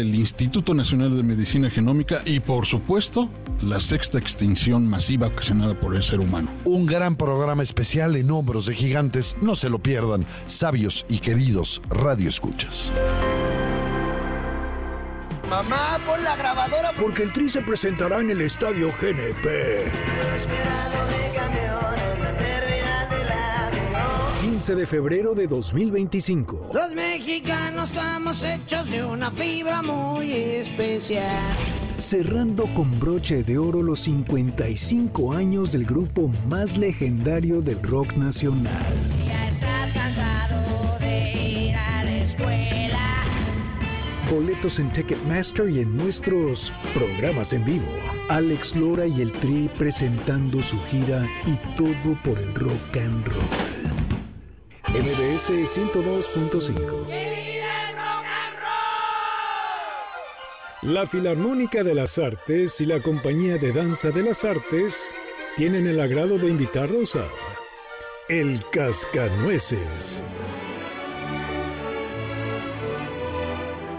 el Instituto Nacional de Medicina Genómica y, por supuesto, la sexta extinción masiva ocasionada por el ser humano. Un gran programa especial en Hombros de Gigantes. No se lo pierdan, sabios y queridos radioescuchas. Mamá, pon la grabadora porque el Tri se presentará en el Estadio GNP. 15 de febrero de 2025. Los mexicanos estamos hechos de una fibra muy especial. Cerrando con broche de oro los 55 años del grupo más legendario del rock nacional. Ya estás cansado de ir a la escuela. Boletos en Ticketmaster y en nuestros programas en vivo. Alex Lora y el Tri presentando su gira y todo por el rock and roll. MBS 102.5. La Filarmónica de las Artes y la Compañía de Danza de las Artes tienen el agrado de invitarlos a El Cascanueces,